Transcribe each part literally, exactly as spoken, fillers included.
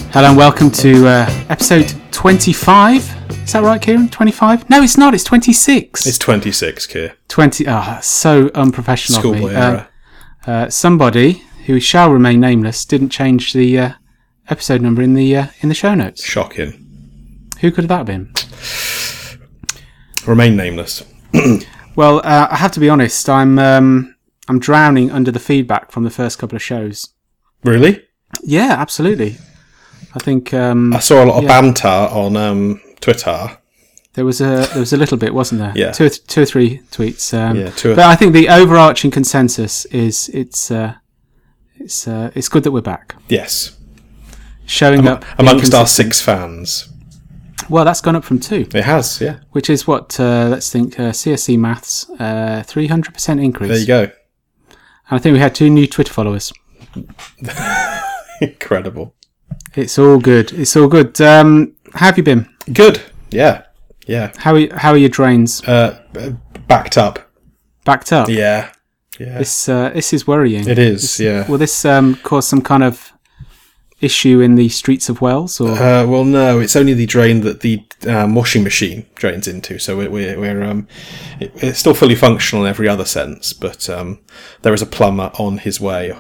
Hello and welcome to uh, episode twenty-five. Is that right, Kieran? twenty-five? No, it's not. It's twenty-six. It's twenty-six, Kier. twenty. Ah, oh, that's so unprofessional Schoolboy of me. error. Uh, uh, somebody who shall remain nameless didn't change the uh, episode number in the uh, in the show notes. Shocking. Who could that have been? Remain nameless. Well, uh, I have to be honest. I'm um, I'm drowning under the feedback from the first couple of shows. Really? Yeah, absolutely. I think um, I saw a lot of yeah. banter on um, Twitter. There was a there was a little bit, wasn't there? Yeah. Two or, th- two or three tweets. Um, Yeah, two or but I think the overarching consensus is it's uh, it's uh, it's good that we're back, Yes. showing Am- up amongst being our consistent. six fans. Well, that's gone up from two, It has, yeah. which is what uh, let's think uh, C S E maths uh, three hundred percent increase. There you go. And I think we had two new Twitter followers. Incredible. It's all good. It's all good. Um, how have you been? Good. Yeah. Yeah. How are you, how are your drains? Uh, backed up. Backed up? Yeah. Yeah. This uh, this is worrying. It is, This- yeah. Will this um, cause some kind of issue in the streets of Wales? Or Uh, well, no, it's only the drain that the um, washing machine drains into. So we're, we're, we're um, it, it's still fully functional in every other sense, but um, there is a plumber on his way.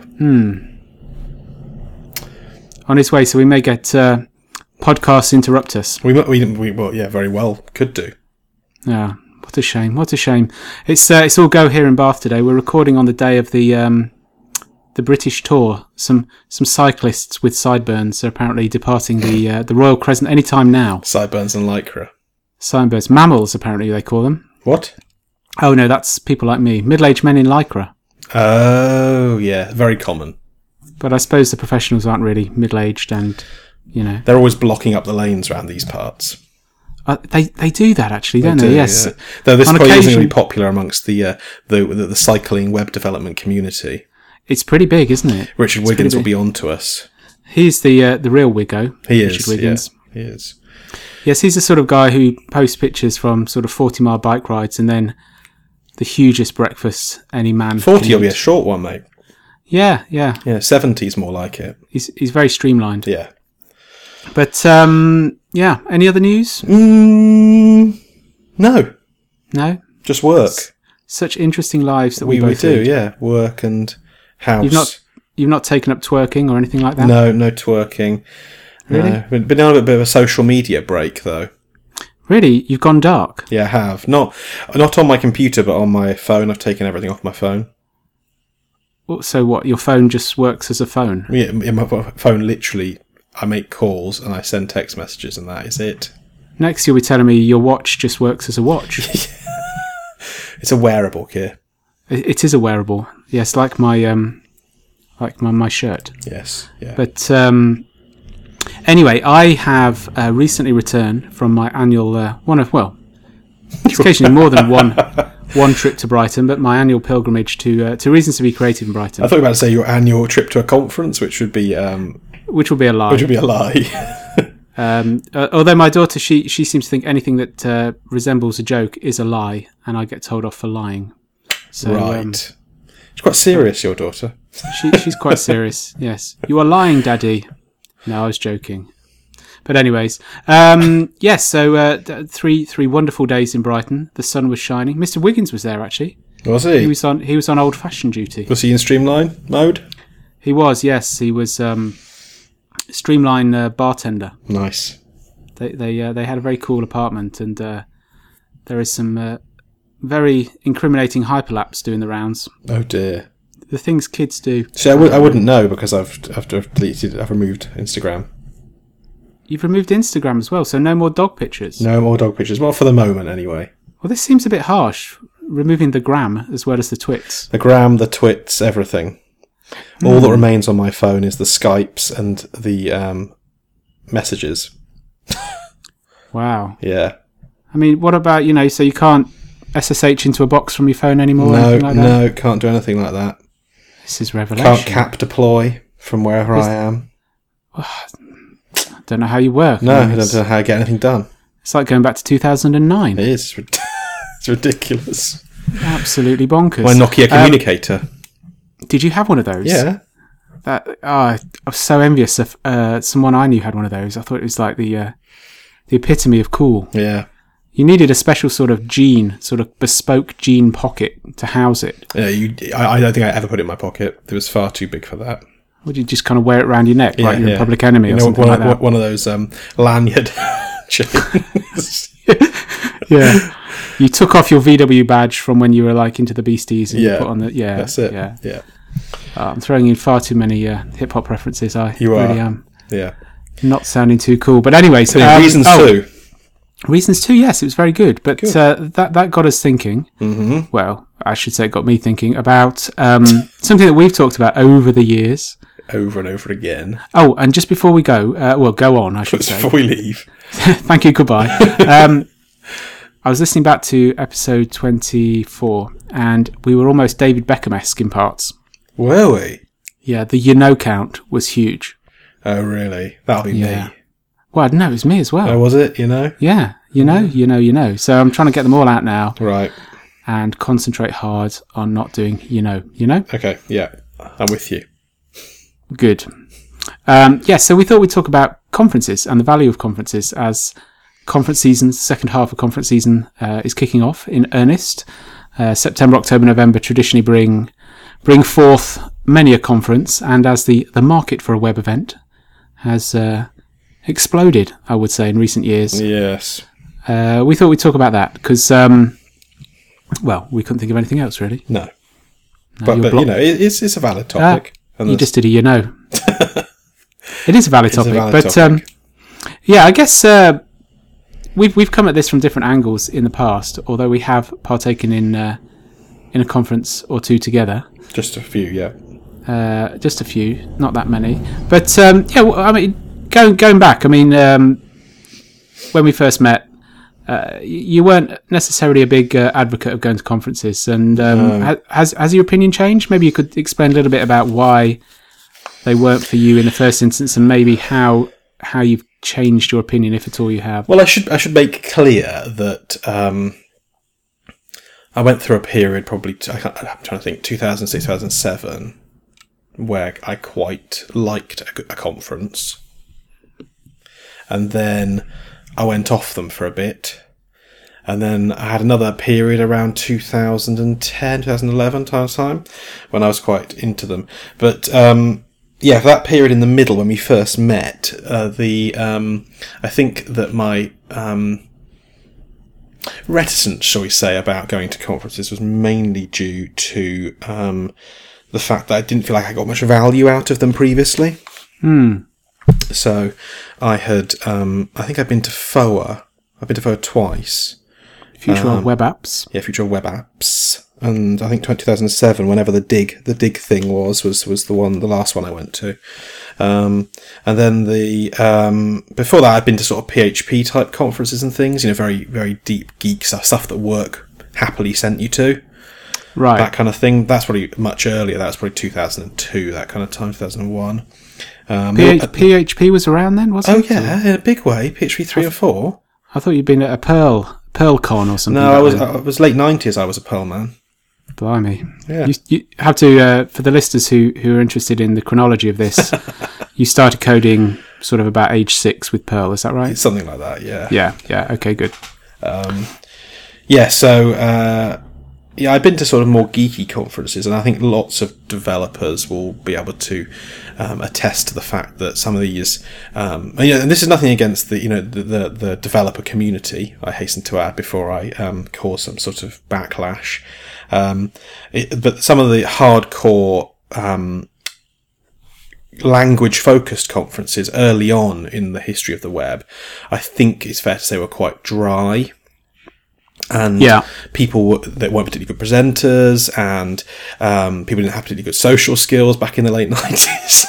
on his way, so we may get uh, podcasts interrupt us. We, we, we, well, yeah, very well could do. Yeah, what a shame! What a shame! It's uh, it's all go here in Bath today. We're recording on the day of the um, the British tour. Some some cyclists with sideburns are apparently departing the uh, the Royal Crescent any time now. Sideburns and lycra. Sideburns, mammals apparently they call them. What? Oh no, that's people like me, middle-aged men in lycra. Oh, yeah, very common. But I suppose the professionals aren't really middle-aged, and you know They're always blocking up the lanes around these parts. uh, they they do that actually, don't They they? do, Yes. yeah. Though this On probably isn't occasion- really popular amongst the, uh, the, the the cycling web development community. It's pretty big, isn't it? Richard It's Wiggins pretty will big. be on to us. He's the uh, the real Wiggo. He Richard is. Wiggins. Yeah, he is. Yes, he's the sort of guy who posts pictures from sort of forty mile bike rides and then the hugest breakfast any man. forty can will be a eat. short one, mate. Yeah, yeah. Yeah, seventy's more like it. He's he's very streamlined. Yeah. But um, yeah. Any other news? Mm, no, No. just work. Such interesting lives that we, We, we both do, lead. yeah. Work and house. You've not you've not taken up twerking or anything like that. No, no twerking. Really? No. Been, been on a bit of a social media break, though. Really, you've gone dark. Yeah, I have. Not not on my computer, but on my phone. I've taken everything off my phone. So what? Your phone just works as a phone. Yeah, in my phone, literally, I make calls and I send text messages, and that is it. Next, you'll be telling me your watch just works as a watch. It's a wearable, Kier. It, it is a wearable. Yes, like my um, like my my shirt. Yes, yeah. But um, anyway, I have uh, recently returned from my annual uh, one of well, it's occasionally more than one one trip to Brighton, but my annual pilgrimage to uh, to Reasons to Be Creative in Brighton, I thought you were about to say your annual trip to a conference, which would be um, which will be a lie. which would be a lie. Um, uh, although my daughter, she she seems to think anything that uh, resembles a joke is a lie, and I get told off for lying. So, right. um, She's quite serious, your daughter. She, she's quite serious, yes. You are lying, Daddy. No, I was joking. But anyways, um, yes, so uh, th- three three wonderful days in Brighton. The sun was shining. Mister Wiggins was there, actually. Was he? He was on He was on old-fashioned duty. Was he in Streamline mode? He was, yes. He was um, Streamline uh, bartender. Nice. They they uh, they had a very cool apartment, and uh, there is some uh, very incriminating hyperlaps doing the rounds. Oh dear. The things kids do. See, I, w- I wouldn't know because I've I've I've deleted. I've removed Instagram. You've removed Instagram as well, so no more dog pictures. No more dog pictures. Well, for the moment, anyway. Well, this seems a bit harsh, removing the gram as well as the twits. The gram, the twits, everything. All that remains on my phone is the Skypes and the um, messages. Wow. Yeah. I mean, what about, you know, so you can't S S H into a box from your phone anymore? or No, anything like that? no, can't do anything like that. This is revelation. Can't cap deploy from wherever Is- I am. I don't know how you work. No, I I mean, don't it's, know how to get anything done. it's like going back to two thousand nine. It is. It's ridiculous. Absolutely bonkers. My Nokia Um, communicator. did you have one of those? Yeah. That oh, I was so envious of uh, someone I knew had one of those. I thought it was like the uh, the epitome of cool. Yeah. You needed a special sort of jean, sort of bespoke jean pocket to house it. Yeah, you. I, I don't think I ever put it in my pocket. It was far too big for that. Would you just kind of wear it around your neck, Yeah, like you're yeah. a Public Enemy You or know, something one, like that? one of those um, lanyard chains. Yeah. You took off your V W badge from when you were like into the Beasties and Yeah, you put on the yeah. That's it. Yeah. Yeah. Uh, I'm throwing in far too many uh, hip hop references. I You are. really am. Yeah. Not sounding too cool, but anyway. So So yeah, um, reasons oh, two. Reasons two. Yes, it was very good, but Good. Uh, that that got us thinking. Mm-hmm. Well, I should say, it got me thinking about um, something that we've talked about over the years. Over and over again. Oh, and just before we go, uh, well, go on. I should Just say. before we leave. Thank you. Goodbye. um, I was listening back to episode twenty-four, and we were almost David Beckham-esque in parts. Were we? Yeah, the you know count was huge. Oh, really? That'll be Yeah. me. Well, no, it was me as well. Oh, was it? You know? Yeah, you know, you know, you know. So I'm trying to get them all out now Right. and concentrate hard on not doing you know, you know. Okay. Yeah. I'm with you. Good. Um, yeah, so we thought we'd talk about conferences and the value of conferences as conference season, second half of conference season uh, is kicking off in earnest. Uh, September, October, November traditionally bring bring forth many a conference, and as the, the market for a web event has uh, exploded, I would say, in recent years, Yes. uh, we thought we'd talk about that because, um, well, we couldn't think of anything else really. No. No, But, you're but blo- you know, it, it's, it's a valid topic. and you there's- just did a you know. It is a valid It's a topic, valid but topic. Um, yeah, I guess uh, we've we've come at this from different angles in the past. Although we have partaken in uh, in a conference or two together, Just a few, yeah. uh, just a few, not that many. But um, yeah, well, I mean, going going back, I mean, um, when we first met, uh, y- you weren't necessarily a big uh, advocate of going to conferences, and um, No. ha- has has your opinion changed? Maybe you could explain a little bit about why they weren't for you in the first instance, and maybe how how you've changed your opinion, if at all you have. Well, I should I should make clear that um, I went through a period, probably t- I can't, I'm trying to think, two thousand six, two thousand seven, where I quite liked a, a conference, and then I went off them for a bit, and then I had another period around two thousand ten, two thousand eleven time when I was quite into them, but. Um, Yeah, for that period in the middle when we first met, uh, the um, I think that my um, reticence, shall we say, about going to conferences was mainly due to um, the fact that I didn't feel like I got much value out of them previously. Hmm. So I had, um, I think I've been to F O A. I've been to F O A twice. Future Um, of web apps. Yeah, Future Web Apps. And I think two thousand seven, whenever the dig the dig thing was, was was the one, the last one I went to. Um, and then the um, before that, I'd been to sort of P H P type conferences and things. You know, very very deep geek stuff, stuff that work happily sent you to, Right. that kind of thing. That's probably much earlier. That was probably two thousand two, that kind of time, two thousand one. Um, P H- P H P was around then, wasn't oh it? yeah, in a big way. P H P three or four. I thought you'd been at a Pearl PearlCon or something. No, I back was then. I was late nineties. I was a Pearl man. Blimey. Yeah. You, you have to, uh, for the listeners who, who are interested in the chronology of this, you started coding sort of about age six with Perl, is that right? Something like that. Yeah. Yeah, yeah, okay, good. Um, yeah, so uh, yeah, I've been to sort of more geeky conferences, and I think lots of developers will be able to um, attest to the fact that some of these, um, and, you know, and this is nothing against the you know the, the, the developer community. I hasten to add before I um, cause some sort of backlash, um, it, but some of the hardcore um, language-focused conferences early on in the history of the web, I think it's fair to say were quite dry. And Yeah. people were, that weren't particularly good presenters, and um, people didn't have particularly good social skills back in the late nineties.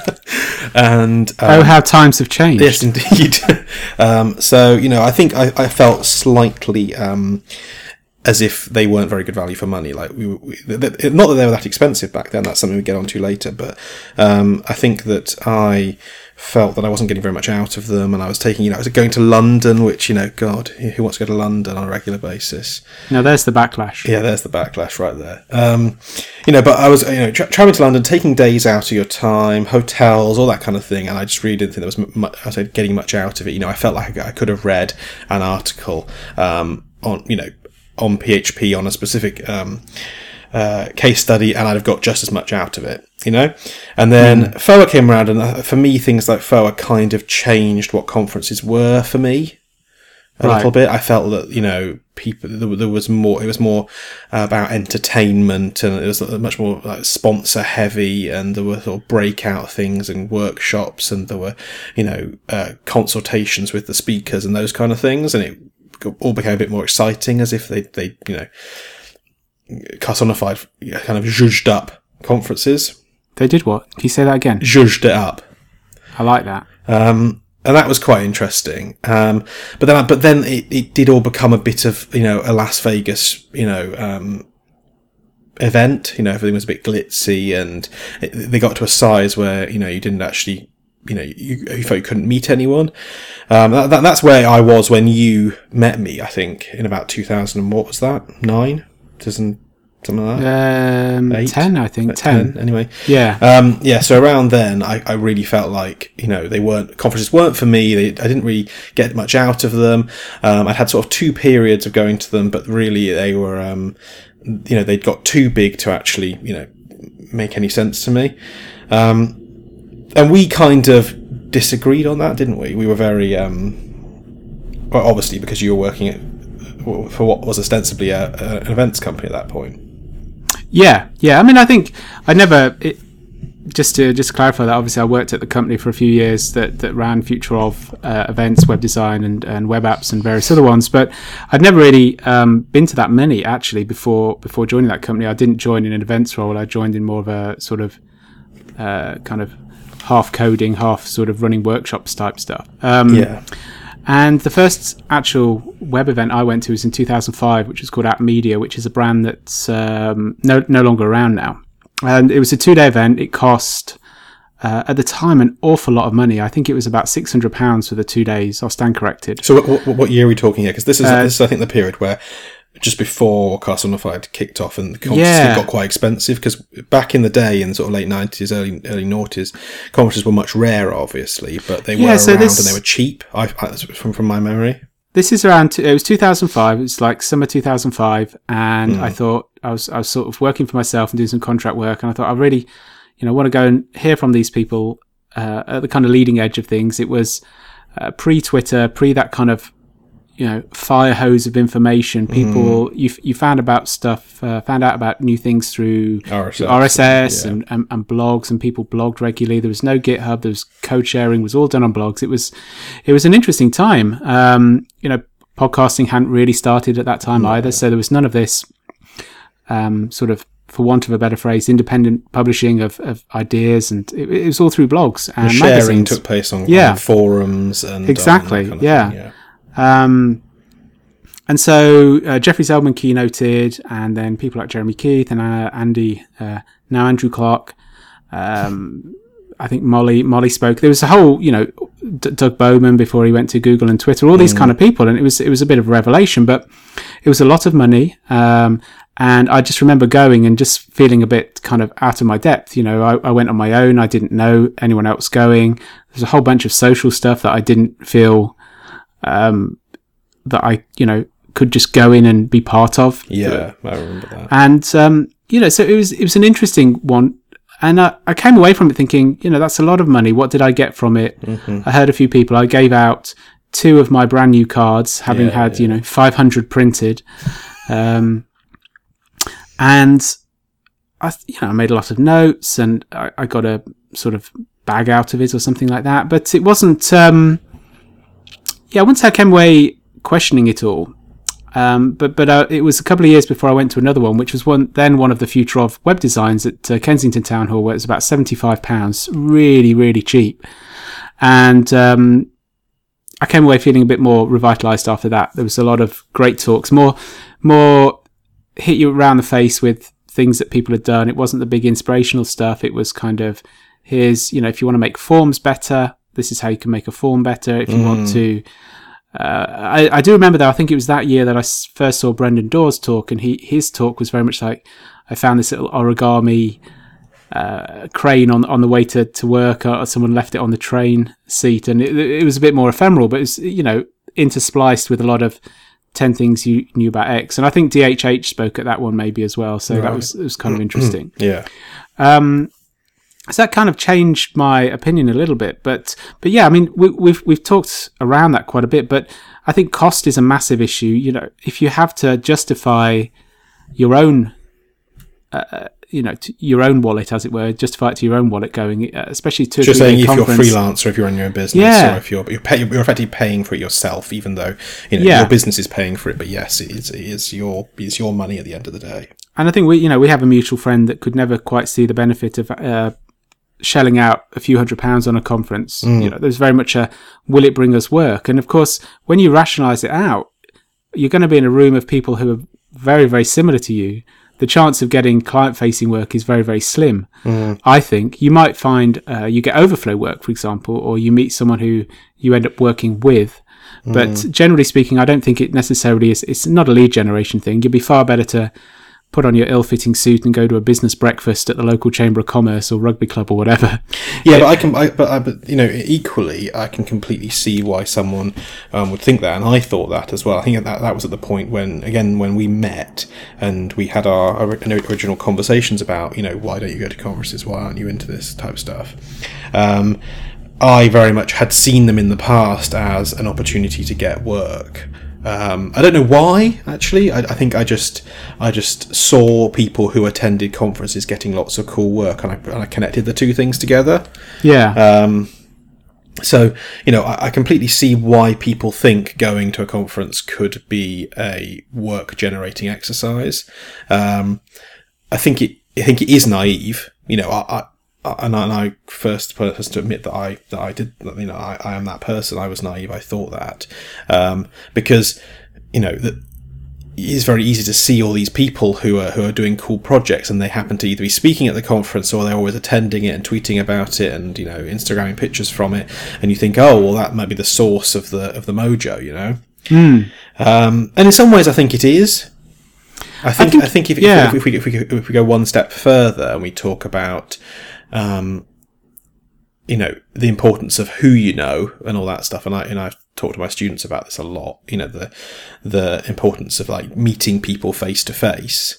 and um, Oh, how times have changed. yes, indeed. um, so you know, I think I, I felt slightly um, as if they weren't very good value for money. Like we, we th- not that they were that expensive back then. That's something we get onto later. But um, I think that I felt that I wasn't getting very much out of them, and I was taking, you know, I was going to London, which, you know, God, who wants to go to London on a regular basis? Now there's the backlash. Yeah, there's the backlash right there. Um, you know, but I was, you know, tra- traveling to London, taking days out of your time, hotels, all that kind of thing, and I just really didn't think there was much, I was getting much out of it. You know, I felt like I could have read an article um, on, you know, on P H P on a specific um, uh, case study, and I'd have got just as much out of it, you know? And then mm. F O A came around, and uh, for me, things like F O A kind of changed what conferences were for me a right. little bit. I felt that, you know, people, there, there was more, it was more about entertainment, and it was much more like sponsor heavy, and there were sort of breakout things and workshops, and there were, you know, uh, consultations with the speakers and those kind of things, and it all became a bit more exciting, as if they, they you know, personified, kind of zhuzhed up conferences. They did what? Can you say that again? Zhuzhed it up. I like that. Um, and that was quite interesting. Um, but then, but then it, it did all become a bit of, you know, a Las Vegas, you know, um, event. You know, everything was a bit glitzy, and it, they got to a size where, you know, you didn't actually, you know, you, you felt you couldn't meet anyone. Um, that, that, that's where I was when you met me, I think, in about two thousand, what was that? Nine? Something like that? Um, Eight? ten, I think. About ten. ten, anyway. Yeah. Um, yeah, so around then, I, I really felt like, you know, they weren't, conferences weren't for me. They, I didn't really get much out of them. Um, I'd had sort of two periods of going to them, but really they were, um, you know, they'd got too big to actually, you know, make any sense to me. Um, And we kind of disagreed on that, didn't we? We were very, um, well, obviously because you were working at, for what was ostensibly a, a, an events company at that point. Yeah, yeah. I mean, I think I never. It, just to just to clarify that, obviously, I worked at the company for a few years that, that ran Future of uh, events, web design, and, and web apps, and various other ones. But I'd never really um, been to that many actually before before joining that company. I didn't join in an events role. I joined in more of a sort of uh, kind of half coding, half sort of running workshops type stuff. Um, yeah. And the first actual web event I went to was in two thousand five, which was called App Media, which is a brand that's um, no no longer around now. And it was a two-day event. It cost, uh, at the time, an awful lot of money. I think it was about six hundred pounds for the two days. I'll stand corrected. So what, what, what year are we talking here? Because this is, uh, this is, I think, the period where just before Carsonified kicked off and the conferences yeah. got quite expensive, because back in the day, in the sort of late nineties, early early noughties, conferences were much rarer, obviously, but they yeah, were so around this, and they were cheap, I, I, from, from my memory. This is around, it was two thousand five, it was like summer two thousand five, and mm. I thought, I was I was sort of working for myself and doing some contract work, and I thought, I really, you know, want to go and hear from these people uh, at the kind of leading edge of things. It was uh, pre-Twitter, pre that kind of, you know, fire hose of information. People, mm. you you found about stuff, uh, found out about new things through R S S, R S S yeah. and, and, and blogs, and people blogged regularly. There was no GitHub. There was code sharing. Was all done on blogs. It was, it was an interesting time. Um, you know, podcasting hadn't really started at that time no. either, so there was none of this um, sort of, for want of a better phrase, independent publishing of, of ideas, and it, it was all through blogs and the sharing magazines. took place on, yeah. on forums and exactly, um, kind of yeah. Thing, yeah. Um, and so uh, Jeffrey Zeldman keynoted, and then people like Jeremy Keith and uh, Andy, uh, now Andrew Clark. Um, I think Molly Molly spoke. There was a whole, you know, D- Doug Bowman before he went to Google and Twitter. All these mm. kind of people, and it was it was a bit of a revelation, but it was a lot of money. Um, and I just remember going and just feeling a bit kind of out of my depth. You know, I, I went on my own. I didn't know anyone else going. There's a whole bunch of social stuff that I didn't feel. Um, that I, you know, could just go in and be part of. Yeah, I remember that. And, um, you know, so it was, it was an interesting one. And I, I came away from it thinking, you know, that's a lot of money. What did I get from it? Mm-hmm. I heard a few people. I gave out two of my brand new cards, having yeah, had, yeah. you know, five hundred printed. Um, and I, you know, I made a lot of notes, and I, I got a sort of bag out of it or something like that. But it wasn't, um, yeah, once I came away questioning it all, um, but but uh, it was a couple of years before I went to another one, which was one then one of the Future of web designs at uh, Kensington Town Hall, where it was about seventy-five pounds, really, really cheap. And um, I came away feeling a bit more revitalised after that. There was a lot of great talks, more more hit you around the face with things that people had done. It wasn't the big inspirational stuff. It was kind of, here's, you know, if you want to make forms better, this is how you can make a form better. If you mm. want to, uh, I, I do remember though, I think it was that year that I first saw Brendan Dawes talk, and he his talk was very much like, I found this little origami uh, crane on on the way to, to work, or someone left it on the train seat, and it, it was a bit more ephemeral, but it was, you know, interspliced with a lot of ten things you knew about X. And I think D H H spoke at that one maybe as well, so right. that was it was kind of interesting. yeah. Um, so that kind of changed my opinion a little bit, but but yeah, I mean we, we've we've talked around that quite a bit, but I think cost is a massive issue. You know, if you have to justify your own, uh, you know, to your own wallet, as it were, justify it to your own wallet going, uh, especially to just saying if conference. You're freelance or if you're in your own business, yeah. or if you're you're, pay, you're effectively paying for it yourself, even though you know yeah. your business is paying for it. But yes, it is, it is your it's your money at the end of the day. And I think we, you know, we have a mutual friend that could never quite see the benefit of uh, shelling out a few hundred pounds on a conference. Mm. You know, there's very much a, will it bring us work? And of course, when you rationalise it out, you're going to be in a room of people who are very, very similar to you. The chance of getting client-facing work is very, very slim. Mm. I think you might find uh, you get overflow work, for example, or you meet someone who you end up working with. But mm. generally speaking, I don't think it necessarily is. It's not a lead generation thing. You'd be far better to put on your ill-fitting suit and go to a business breakfast at the local Chamber of Commerce or rugby club or whatever. Yeah, but I can, I, but, I, but you know, equally, I can completely see why someone um, would think that, and I thought that as well. I think that that was at the point when, again, when we met and we had our, our original conversations about, you know, why don't you go to conferences? Why aren't you into this type of stuff? Um, I very much had seen them in the past as an opportunity to get work. Um, I don't know why, actually. I, I think I just I just saw people who attended conferences getting lots of cool work, and I, and I connected the two things together. Yeah. Um, so, you know, I, I completely see why people think going to a conference could be a work-generating exercise. Um, I think it I think it is naive. You know, I... I And I, and I first person to admit that I that I did, you know, I, I am that person. I was naive. I thought that um, because you know that it is very easy to see all these people who are who are doing cool projects, and they happen to either be speaking at the conference or they're always attending it and tweeting about it, and you know, Instagramming pictures from it, and you think, oh, well, that might be the source of the of the mojo, you know. Mm. Um, and in some ways, I think it is. I think I think, I think if, yeah. if, if, we, if we if we go one step further and we talk about Um, you know, the importance of who you know and all that stuff. And I, and I've talked to my students about this a lot, you know, the, the importance of like meeting people face to face.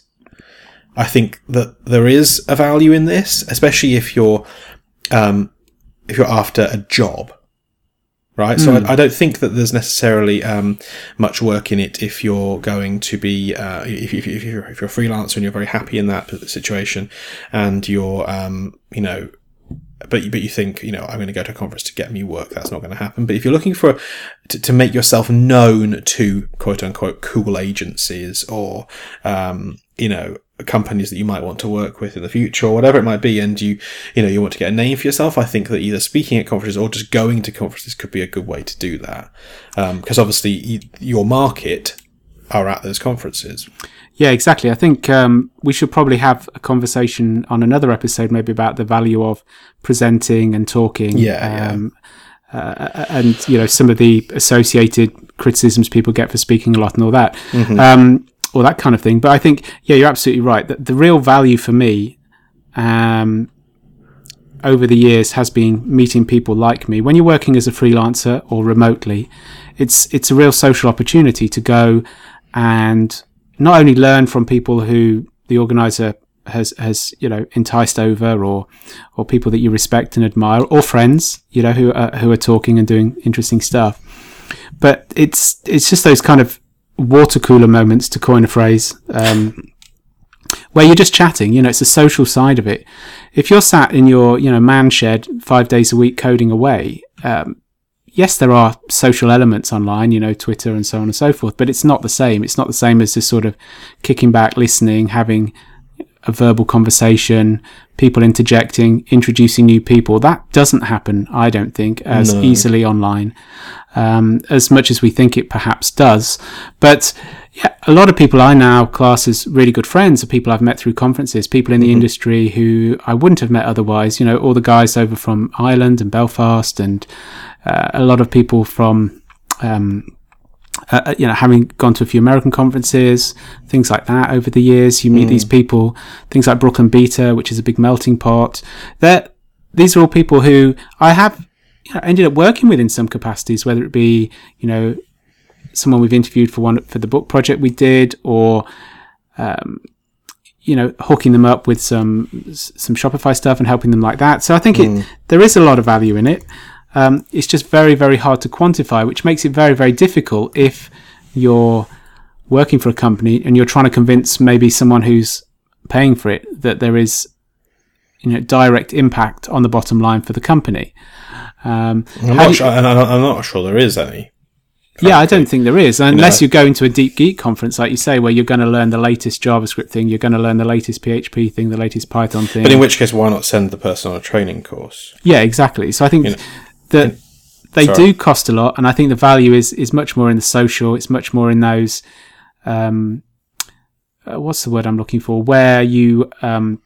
I think that there is a value in this, especially if you're, um, if you're after a job, right? Mm. So I, I don't think that there's necessarily, um, much work in it if you're going to be, uh, if, if, if you're, if you're a freelancer and you're very happy in that situation and you're, um, you know, but you, but you think, you know, I'm going to go to a conference to get me work. That's not going to happen. But if you're looking for, to, to make yourself known to quote unquote cool agencies or, um, you know, companies that you might want to work with in the future or whatever it might be, and you, you know, you want to get a name for yourself, I think that either speaking at conferences or just going to conferences could be a good way to do that. Um, because obviously you, your market are at those conferences. Yeah, exactly. I think um, we should probably have a conversation on another episode, maybe about the value of presenting and talking. Yeah, um, yeah. Uh, and, you know, some of the associated criticisms people get for speaking a lot and all that. Mm-hmm. Um, or that kind of thing. But I think, yeah, you're absolutely right. The, the real value for me um, over the years has been meeting people like me. When you're working as a freelancer or remotely, it's it's a real social opportunity to go and not only learn from people who the organizer has, has you know, enticed over, or or people that you respect and admire, or friends, you know, who are, who are talking and doing interesting stuff. But it's it's just those kind of water cooler moments, to coin a phrase, um, where you're just chatting. You know, it's the social side of it. If you're sat in your, you know, man shed five days a week coding away, um, yes, there are social elements online, you know, Twitter and so on and so forth, but it's not the same. It's not the same as just sort of kicking back, listening, having a verbal conversation, people interjecting, introducing new people. That doesn't happen, I don't think, as No. easily online um, as much as we think it perhaps does. But yeah, a lot of people I now class as really good friends are people I've met through conferences, people in the mm-hmm. industry who I wouldn't have met otherwise. You know, all the guys over from Ireland and Belfast, and uh, a lot of people from, um, uh, you know, having gone to a few American conferences, things like that over the years. You meet mm. these people, things like Brooklyn Beta, which is a big melting pot. They're, these are all people who I have you know, ended up working with in some capacities, whether it be, you know, someone we've interviewed for one for the book project we did, or um, you know, hooking them up with some some Shopify stuff and helping them like that. So I think mm. it there is a lot of value in it. Um, it's just very, very hard to quantify, which makes it very, very difficult if you're working for a company and you're trying to convince maybe someone who's paying for it that there is, you know, direct impact on the bottom line for the company. Um, I'm, not sure, and I'm not sure there is any. Frankly. Yeah, I don't think there is, unless you know, you're going to a Deep Geek conference, like you say, where you're going to learn the latest JavaScript thing, you're going to learn the latest P H P thing, the latest Python thing. But in which case, why not send the person on a training course? Yeah, exactly. So I think you know, that in, they sorry. do cost a lot, and I think the value is, is much more in the social. It's much more in those, um, uh, what's the word I'm looking for, where you, um,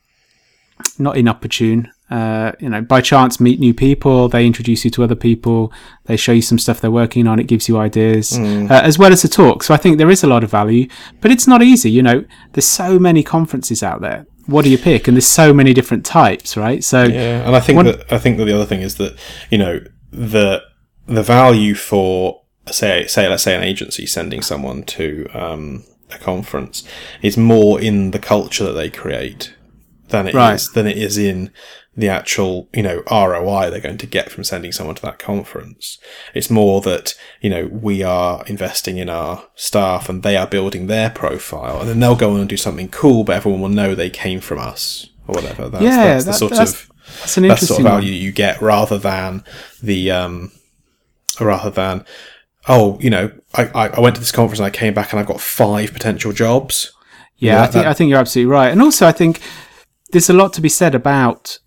not inopportune, Uh, you know, by chance meet new people, they introduce you to other people, they show you some stuff they're working on, it gives you ideas, mm. uh, as well as a talk. So I think there is a lot of value, but it's not easy, you know, there's so many conferences out there. What do you pick? And there's so many different types, right? So yeah, and I think one, that I think that the other thing is that, you know, the the value for say say let's say an agency sending someone to um, a conference is more in the culture that they create than it right. is than it is in the actual, you know, R O I they're going to get from sending someone to that conference. It's more that, you know, we are investing in our staff and they are building their profile, and then they'll go on and do something cool, but everyone will know they came from us or whatever. That's, yeah, that's the that, sort that's, of that's an that's the sort of value one. you get, rather than the um, rather than oh, you know, I, I I went to this conference and I came back and I've got five potential jobs. Yeah, yeah I think that, I think you're absolutely right, and also I think there's a lot to be said about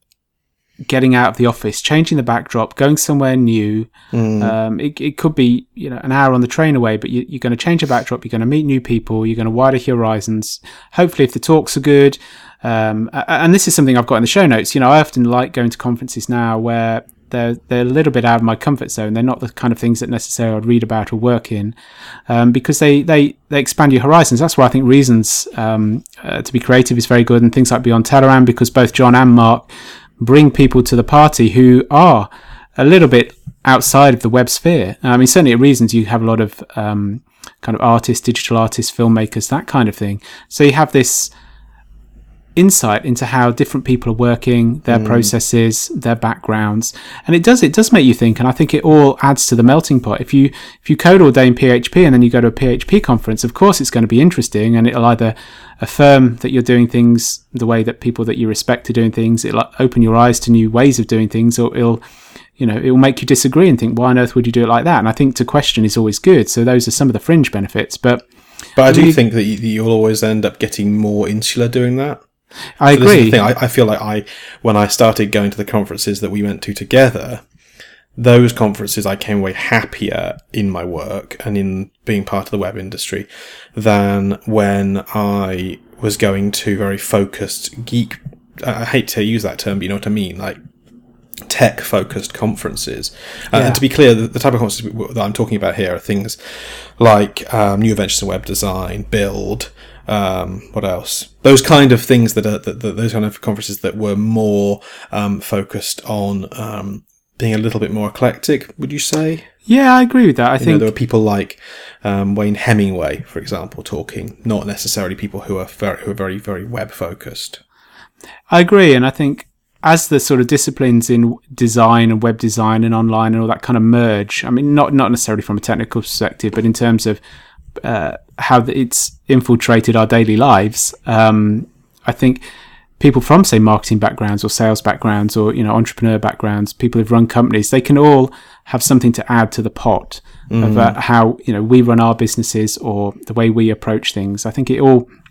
getting out of the office, changing the backdrop, going somewhere new. Mm. Um, it, it could be, you know, an hour on the train away, but you, you're going to change your backdrop. You're going to meet new people. You're going to widen your horizons. Hopefully, if the talks are good, um, and this is something I've got in the show notes. You know, I often like going to conferences now where they're they're a little bit out of my comfort zone. They're not the kind of things that necessarily I'd read about or work in, um, because they, they, they expand your horizons. That's why I think Reasons um, uh, to be Creative is very good, and things like Beyond Teleram, because both John and Mark bring people to the party who are a little bit outside of the web sphere. I mean, certainly at Reasons you have a lot of um, kind of artists, digital artists, filmmakers, that kind of thing. So you have this insight into how different people are working, their mm. processes, their backgrounds, and it does it does make you think. And I think it all adds to the melting pot. If you if you code all day in P H P and then you go to a P H P conference, of course it's going to be interesting, and it'll either affirm that you're doing things the way that people that you respect are doing things, it'll open your eyes to new ways of doing things, or it'll, you know, it'll make you disagree and think, why on earth would you do it like that? And I think to question is always good. So those are some of the fringe benefits. But but I do you, think that you'll always end up getting more insular doing that. I so agree. This is the thing. I, I feel like I, when I started going to the conferences that we went to together, those conferences I came away happier in my work and in being part of the web industry than when I was going to very focused geek, I hate to use that term, but you know what I mean, like tech focused conferences. Uh, yeah. And to be clear, the, the type of conferences that I'm talking about here are things like um, New Adventures in Web Design, Build, um, what else? Those kind of things that are, that, that, those kind of conferences that were more um, focused on um, being a little bit more eclectic, would you say? Yeah, I agree with that. I you think know, there were people like um, Wayne Hemingway, for example, talking, not necessarily people who are very, who are very, very web focused. I agree, and I think as the sort of disciplines in design and web design and online and all that kind of merge, I mean, not not necessarily from a technical perspective, but in terms of uh, how it's infiltrated our daily lives, um, I think people from, say, marketing backgrounds or sales backgrounds or, you know, entrepreneur backgrounds, people who've run companies, they can all have something to add to the pot mm. of uh, how, you know, we run our businesses or the way we approach things. I think it all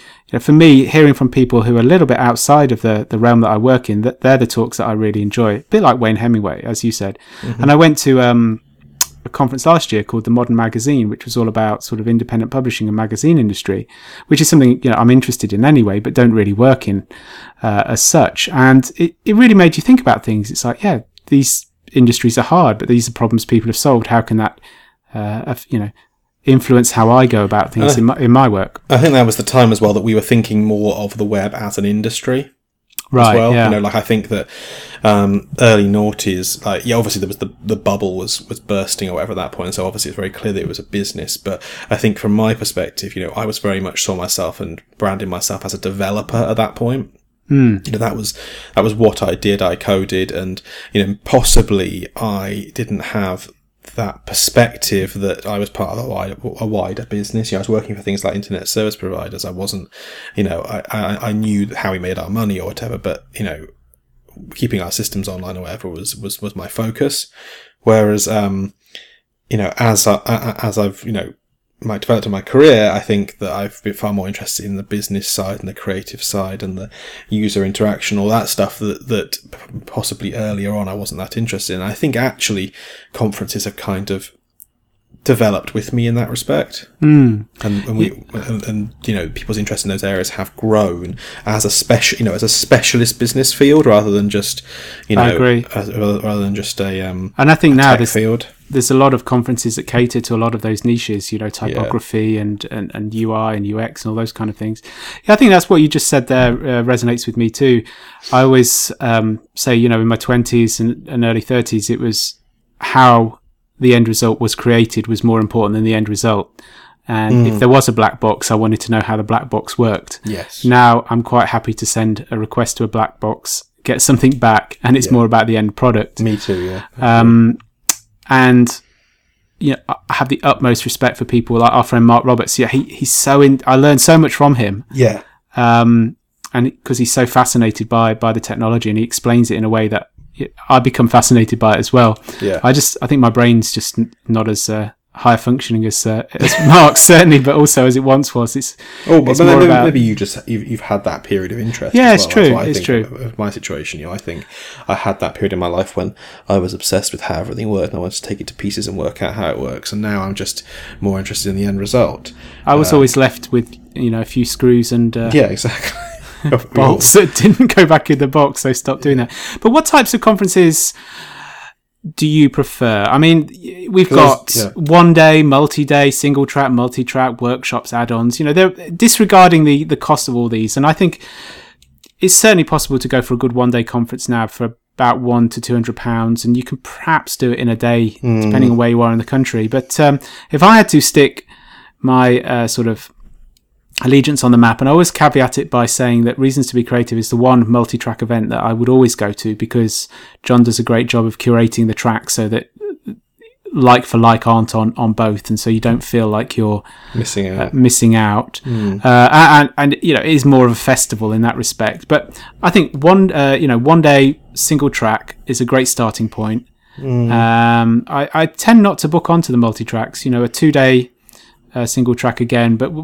you know, for me, hearing from people who are a little bit outside of the, the realm that I work in, that they're the talks that I really enjoy. A bit like Wayne Hemingway, as you said. Mm-hmm. And I went to um, a conference last year called the Modern Magazine, which was all about sort of independent publishing and magazine industry, which is something, you know, I'm interested in anyway, but don't really work in uh, as such. And it, it really made you think about things. It's like, yeah, these industries are hard, but these are problems people have solved. How can that, uh, you know, influence how I go about things uh, in my in my work? I think that was the time as well that we were thinking more of the web as an industry. Right, as well. yeah. You know, like I think that um, early noughties, like yeah, obviously there was the the bubble was was bursting or whatever at that point, so obviously it's very clear that it was a business. But I think from my perspective, you know, I was very much saw myself and branded myself as a developer at that point. Mm. You know, that was that was what I did. I coded, and you know, possibly I didn't have that perspective that I was part of a wider, a wider business. You know, I was working for things like internet service providers. I wasn't, you know, I, I, I knew how we made our money or whatever, but, you know, keeping our systems online or whatever was, was, was my focus. Whereas, um, you know, as I, as I've, you know, my developed in my career, I think that I've been far more interested in the business side and the creative side and the user interaction, all that stuff that, that possibly earlier on I wasn't that interested in. I think actually conferences have kind of developed with me in that respect. Mm. And, and we, and, and, you know, people's interest in those areas have grown as a special, you know, as a specialist business field rather than just, you know, I agree. As, rather than just a, um, and I think now this field. There's a lot of conferences that cater to a lot of those niches, you know, typography yeah. and, and, and U I and U X and all those kind of things. Yeah, I think that's what you just said there uh, resonates with me too. I always um, say, you know, in my twenties and, and early thirties, it was how the end result was created was more important than the end result. And mm. if there was a black box, I wanted to know how the black box worked. Yes. Now I'm quite happy to send a request to a black box, get something back, and it's yeah. more about the end product. Me too, yeah. Um, and you know, I have the utmost respect for people like our friend Mark Roberts. Yeah, he he's so in. I learned so much from him. Yeah. Um, and because he's so fascinated by by the technology, and he explains it in a way that I become fascinated by it as well. Yeah. I just I think my brain's just not as uh, high functioning as uh, as Mark's certainly, but also as it once was. It's oh, but it's maybe, more about, maybe you just you've, you've had that period of interest. Yeah, as it's well. true. I It's think true. Of, of my situation, you know, I think I had that period in my life when I was obsessed with how everything worked, and I wanted to take it to pieces and work out how it works. And now I'm just more interested in the end result. I was um, always left with you know a few screws and uh, yeah, exactly. bolts that didn't go back in the box, so stop doing that. But what types of conferences do you prefer? I mean, we've got yeah. one day, multi-day, single track, multi-track, workshops, add-ons. You know, they're disregarding the, the cost of all these. And I think it's certainly possible to go for a good one-day conference now for about one to two hundred pounds, and you can perhaps do it in a day, mm. depending on where you are in the country. But um, if I had to stick my uh, sort of allegiance on the map, and I always caveat it by saying that Reasons to be Creative is the one multi-track event that I would always go to, because John does a great job of curating the tracks so that like for like aren't on, on both, and so you don't feel like you're missing out. Uh, missing out. Mm. Uh, and, and you know, it is more of a festival in that respect. But I think one uh, you know one day single track is a great starting point. Mm. Um, I, I tend not to book onto the multi-tracks. You know, a two day uh, single track again, but.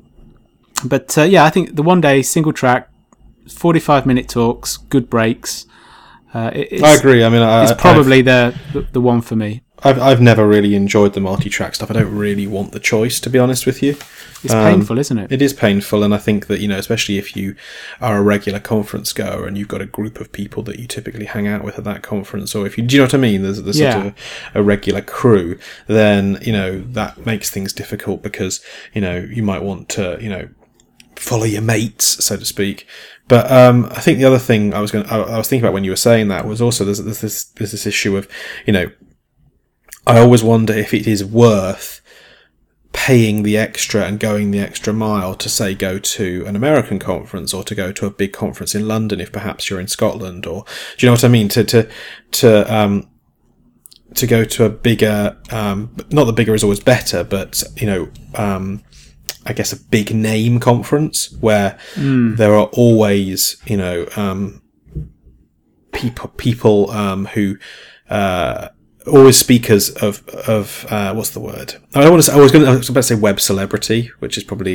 But uh, yeah, I think the one day single track, forty-five minute talks, good breaks. Uh, it, I agree. I mean, I, it's probably the, the the one for me. I've I've never really enjoyed the multi-track stuff. I don't really want the choice, to be honest with you. It's um, painful, isn't it? It is painful, and I think that, you know, especially if you are a regular conference goer and you've got a group of people that you typically hang out with at that conference, or if you, do you know what I mean? There's, there's yeah. sort of a regular crew, then, you know, that makes things difficult because, you know, you might want to, you know, follow your mates, so to speak. But um, I think the other thing I was going, I, I was thinking about when you were saying that was also there's, there's this there's this issue of, you know, I always wonder if it is worth paying the extra and going the extra mile to, say, go to an American conference or to go to a big conference in London if perhaps you're in Scotland, or do you know what I mean? To to to um to go to a bigger, um, not that bigger is always better, but you know, um. I guess a big name conference where mm. there are always, you know, um, people, people, um, who, uh, always speakers of, of, uh, what's the word? I don't want to say, I was going to, I was about to say web celebrity, which is probably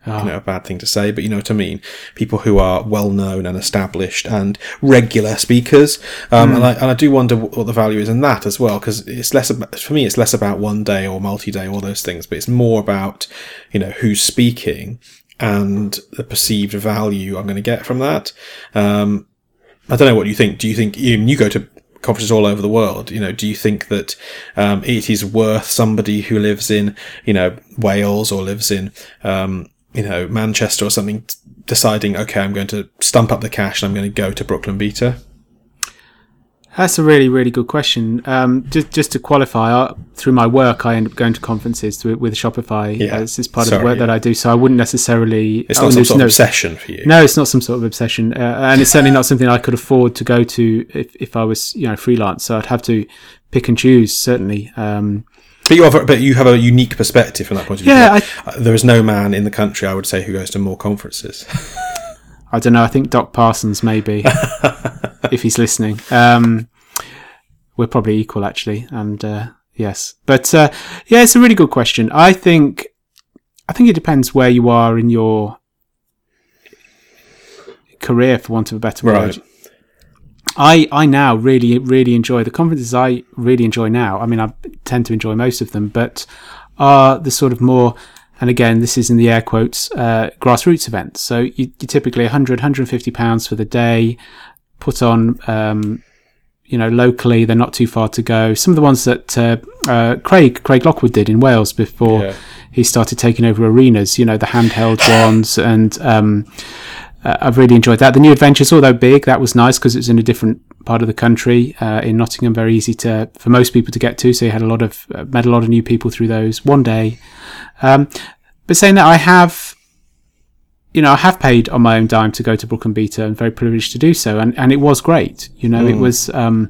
Oh. you know, a bad thing to say, but you know what I mean. People who are well known and established and regular speakers, um, mm. and I and I do wonder what the value is in that as well, because it's less about, for me, it's less about one day or multi-day, all those things, but it's more about, you know, who's speaking and the perceived value I'm going to get from that. Um, I don't know what you think. Do you think you, you go to conferences all over the world? You know, do you think that um, it is worth somebody who lives in, you know, Wales or lives in, um, you know, Manchester or something, deciding, okay, I'm going to stump up the cash and I'm going to go to Brooklyn Beta? That's a really, really good question. Um, just, just to qualify, I, through my work, I end up going to conferences to, with Shopify. Yeah. As, as part Sorry, of the work yeah. that I do. So I wouldn't necessarily... It's not oh, some sort no, of obsession for you. No, it's not some sort of obsession. Uh, and it's certainly not something I could afford to go to if, if I was, you know, freelance. So I'd have to pick and choose, certainly. Um, But you have, a, but you have a unique perspective from that point of view. Yeah, I, there is no man in the country, I would say, who goes to more conferences. I don't know. I think Doc Parsons, maybe, if he's listening. Um, we're probably equal, actually. And uh, yes, but uh, yeah, it's a really good question. I think, I think it depends where you are in your career, for want of a better word. Right. I, I now really, really enjoy the conferences. I really enjoy now. I mean, I tend to enjoy most of them, but are the sort of more, and again, this is in the air quotes, uh, grassroots events. So you, you typically one hundred, one hundred fifty pounds for the day, put on, um, you know, locally. They're not too far to go. Some of the ones that uh, uh, Craig Craig Lockwood did in Wales before Yeah. he started taking over arenas. You know, the handheld ones, and um, uh, I've really enjoyed that. The New Adventures, although big, that was nice because it was in a different part of the country, uh, in Nottingham, very easy to for most people to get to. So you had a lot of uh, met a lot of new people through those one day. Um, but saying that, I have, you know, I have paid on my own dime to go to Brooklyn Beta, and very privileged to do so, and and it was great. You know, mm. it was. Um,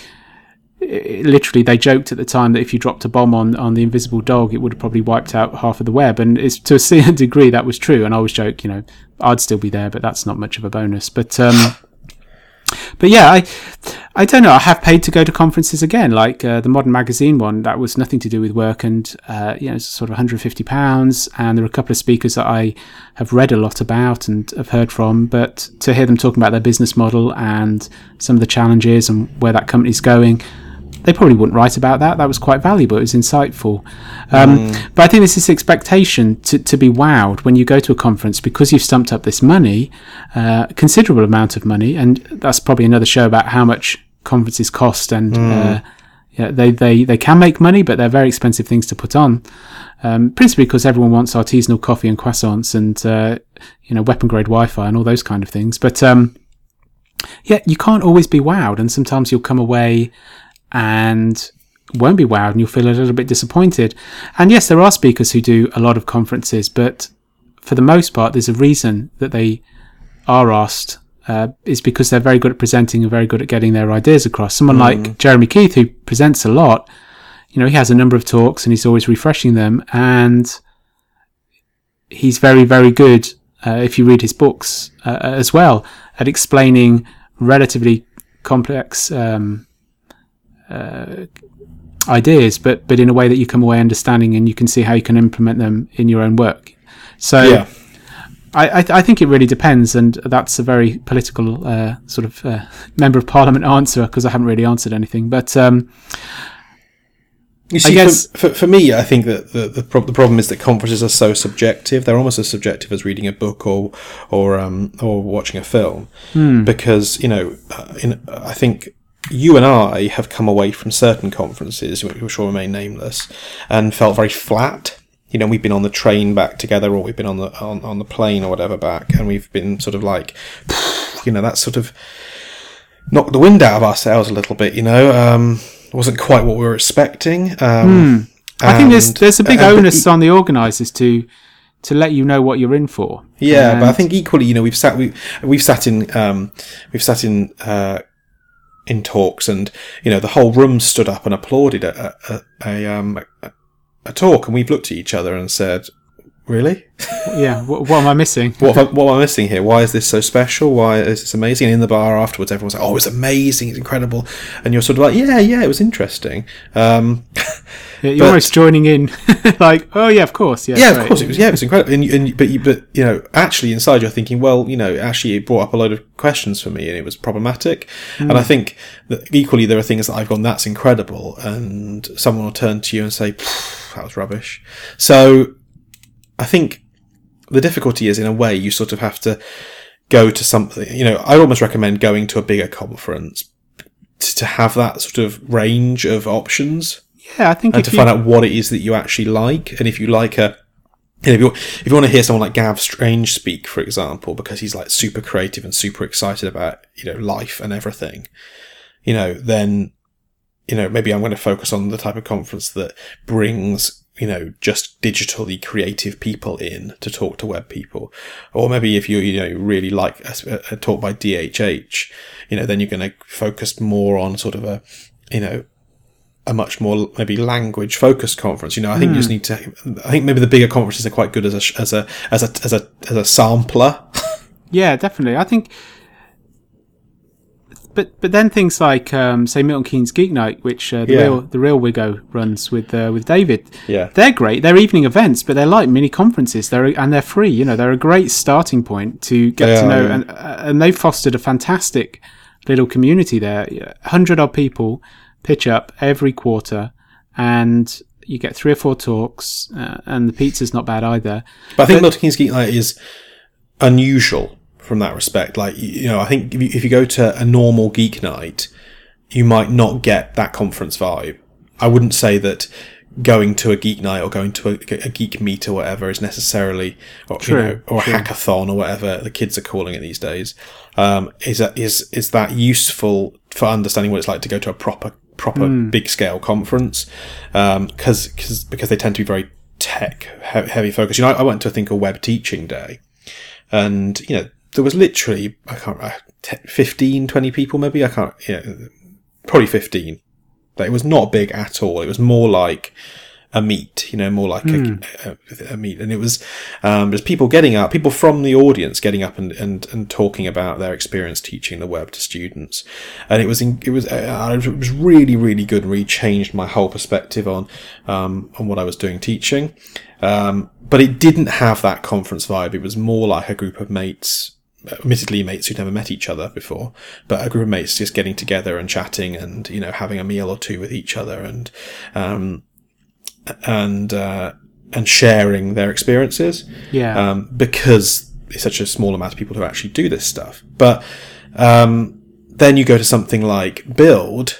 it, literally, they joked at the time that if you dropped a bomb on, on the Invisible Dog, it would have probably wiped out half of the web, and it's to a certain degree that was true. And I always joke, you know, I'd still be there, but that's not much of a bonus. But um, but yeah, I I don't know. I have paid to go to conferences again, like uh, the Modern Magazine one. That was nothing to do with work, and uh, you know, it's sort of one hundred fifty pounds. And there are a couple of speakers that I have read a lot about and have heard from. But to hear them talking about their business model and some of the challenges and where that company's going, they probably wouldn't write about that. That was quite valuable. It was insightful. Um, mm. But I think there's this expectation to, to be wowed when you go to a conference because you've stumped up this money, uh, a considerable amount of money. And that's probably another show about how much conferences cost. And mm. uh, yeah, they, they, they can make money, but they're very expensive things to put on. Um, principally because everyone wants artisanal coffee and croissants and, uh, you know, weapon grade Wi-Fi and all those kind of things. But um, yeah, you can't always be wowed. And sometimes you'll come away and won't be wowed, and you'll feel a little bit disappointed. And yes, there are speakers who do a lot of conferences, but for the most part, there's a reason that they are asked. Uh, is because they're very good at presenting and very good at getting their ideas across. Someone mm. like Jeremy Keith, who presents a lot, you know, he has a number of talks and he's always refreshing them, and he's very, very good, uh, if you read his books uh, as well, at explaining relatively complex um Uh, ideas, but but in a way that you come away understanding, and you can see how you can implement them in your own work. So yeah. I, I, I think it really depends, and that's a very political uh, sort of uh, member of parliament answer, because I haven't really answered anything. But um, you see, I guess for, for, for me, I think that the the, pro- the problem is that conferences are so subjective. They're almost as subjective as reading a book or or um, or watching a film, hmm. because you know, uh, in, I think. You and I have come away from certain conferences, which will remain nameless, and felt very flat. You know, we've been on the train back together, or we've been on the on, on the plane or whatever back, and we've been sort of like, you know, that sort of knocked the wind out of ourselves a little bit. You know, um, it wasn't quite what we were expecting. Um, mm. I and, think there's there's a big uh, onus on the organisers to to let you know what you're in for. Yeah, and but I think equally, you know, we've sat we we've sat in um, we've sat in. Uh, in talks, and you know the whole room stood up and applauded a a, a, um, a, a talk, and we've looked at each other and said, really? Yeah, what, what am I missing? what, am I, what am I missing here? Why is this so special? Why is this amazing? And in the bar afterwards, everyone's like, oh, it's amazing, it's incredible. And you're sort of like, yeah, yeah, it was interesting. Um, yeah, you're but, almost joining in, like, oh yeah, of course, yeah, yeah, great. of course, it was, yeah, it was incredible. And, and but you, but you know, actually inside you're thinking, well, you know, actually it brought up a load of questions for me, and it was problematic. Mm. And I think that equally there are things that I've gone, that's incredible, and someone will turn to you and say, that was rubbish. So I think the difficulty is, in a way, you sort of have to go to something, you know, I'd almost recommend going to a bigger conference to have that sort of range of options. Yeah, I think and if to you... find out what it is that you actually like, and if you like a, you know, if you if you want to hear someone like Gav Strange speak, for example, because he's like super creative and super excited about, you know, life and everything, you know, then, you know, maybe I'm going to focus on the type of conference that brings, you know, just digitally creative people in to talk to web people. Or maybe if you, you know, really like a, a talk by D H H, you know, then you're going to focus more on sort of a, you know, a much more maybe language focused conference. You know, I think mm. you just need to, I think maybe the bigger conferences are quite good as a, as a, as a, as a, as a sampler. Yeah, definitely. I think, But but then things like um, say Milton Keynes Geek Night, which uh, the Yeah. real the real Wigo runs with uh, with David. Yeah. They're great. They're evening events, but they're like mini conferences. They're and they're free. You know, they're a great starting point to get They to are, know. yeah. And uh, and they've fostered a fantastic little community there. Hundred odd people pitch up every quarter, and you get three or four talks, uh, and the pizza's not bad either. But I think Milton Keynes Geek Night is unusual from that respect. Like, you know, I think if you, if you go to a normal geek night, you might not get that conference vibe. I wouldn't say that going to a geek night or going to a, a geek meet or whatever is necessarily, or, True, you know, or true. a hackathon or whatever the kids are calling it these days. Um, is that, is, is that useful for understanding what it's like to go to a proper, proper Mm. big scale conference? Um, cause, cause, because they tend to be very tech he- heavy focused. You know, I, I went to, I think, a web teaching day, and, you know, there was literally, I can't remember, fifteen, twenty people maybe, I can't, yeah, probably fifteen. But it was not big at all. It was more like a meet, you know, more like Mm. a, a, a meet. And it was, um, there's people getting up, people from the audience getting up and, and, and talking about their experience teaching the web to students. And it was, in, it was, uh, it was really, really good and really changed my whole perspective on, um, on what I was doing teaching. Um, but it didn't have that conference vibe. It was more like a group of mates, admittedly mates who'd never met each other before, but a group of mates just getting together and chatting and, you know, having a meal or two with each other and, um, and, uh, and sharing their experiences. Yeah. Um, because it's such a small amount of people who actually do this stuff. But, um, then you go to something like Build,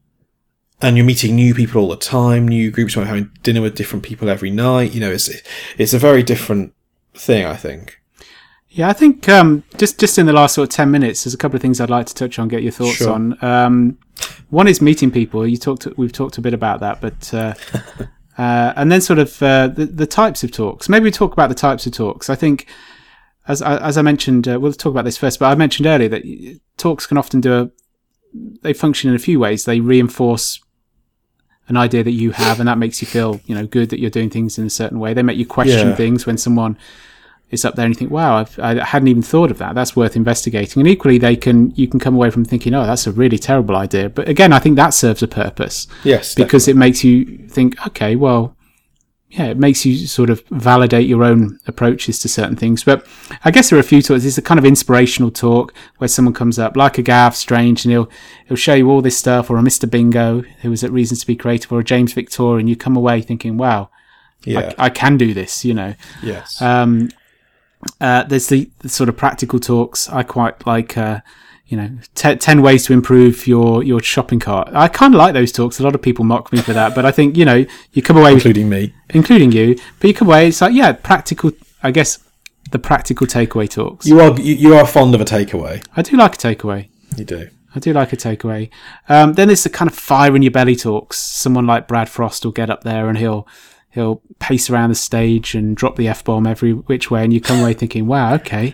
and you're meeting new people all the time, new groups, you're having dinner with different people every night. You know, it's, it's a very different thing, I think. Yeah, I think um, just just in the last sort of ten minutes, there's a couple of things I'd like to touch on, get your thoughts Sure. on. Um, one is meeting people. You talked, we've talked a bit about that, but uh, uh, and then sort of uh, the the types of talks. Maybe we talk about the types of talks. I think, as I, as I mentioned, uh, we'll talk about this first. But I mentioned earlier that talks can often do a. They function in a few ways. They reinforce an idea that you have, and that makes you feel, you know, good that you're doing things in a certain way. They make you question Yeah. things when someone is up there and you think, wow, I've, I hadn't even thought of that. That's worth investigating. And equally, they can you can come away from thinking, oh, that's a really terrible idea. But again, I think that serves a purpose Yes. because it makes you think, okay, well, yeah, it makes you sort of validate your own approaches to certain things. But I guess there are a few talks. There's a kind of inspirational talk where someone comes up, like a Gav Strange, and he'll he'll show you all this stuff, or a Mister Bingo, who was at Reasons to be Creative, or a James Victoria, and you come away thinking, wow, Yeah. I, I can do this, you know. Yes. Um, uh, there's the, the sort of practical talks. I quite like, uh, you know, t- ten ways to improve your, your shopping cart. I kind of like those talks. A lot of people mock me for that, but I think, you know, you come away with, Including me. including you, but you come away, it's like, yeah, practical, I guess, the practical takeaway talks. You are you, you are fond of a takeaway. I do like a takeaway. You do. I do like a takeaway. Um, then there's the kind of fire in your belly talks. Someone like Brad Frost will get up there and he'll he'll pace around the stage and drop the F-bomb every which way, and you come away thinking, wow, okay,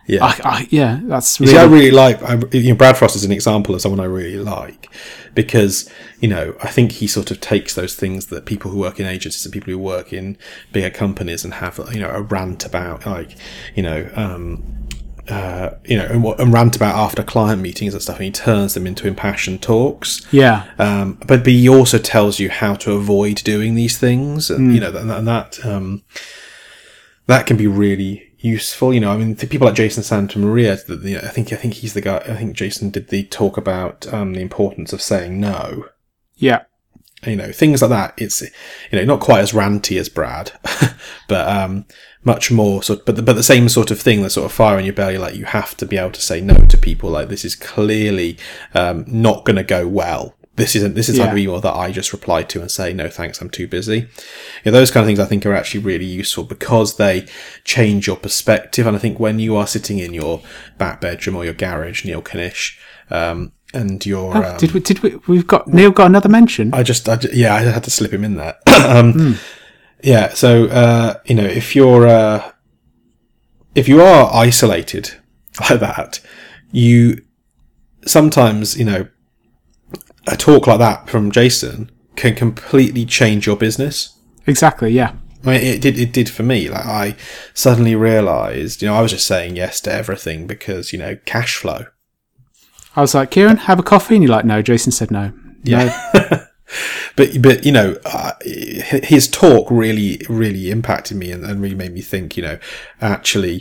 Yeah, I, I, yeah, that's You really. see, I really like. I, you know, Brad Frost is an example of someone I really like because you know I think he sort of takes those things that people who work in agencies and people who work in bigger companies and have you know a rant about like you know. Um, Uh, you know, and, and rant about after client meetings and stuff, and he turns them into impassioned talks. Yeah. Um, but, but he also tells you how to avoid doing these things, and mm. you know, and, and that um, that can be really useful. You know, I mean, the people like Jason Santamaria, you know, I think I think he's the guy. I think Jason did the talk about um, the importance of saying no. Yeah. You know, things like that. It's you know not quite as ranty as Brad, but um, much more sort. But the, but the same sort of thing, the sort of fire in your belly. Like you have to be able to say no to people. Like this is clearly um, not going to go well. This isn't. This is the type of email that I just reply to and say no, thanks, I'm too busy. You know, those kind of things I think are actually really useful because they change your perspective. And I think when you are sitting in your back bedroom or your garage, Neil Knish, um, and your oh, um, did we? Did we? We've got Neil got another mention. I just, I just yeah, I had to slip him in there. um, mm. Yeah, so uh, you know, if you're uh, if you are isolated like that, you sometimes you know a talk like that from Jason can completely change your business. Exactly. Yeah. I mean, it did. It did for me. Like I suddenly realised, you know, I was just saying yes to everything because you know cash flow. I was like, Kieran, have a coffee, and you're like, no. Jason said no. Yeah. No. but but you know, uh, his talk really really impacted me and, and really made me think. You know, actually,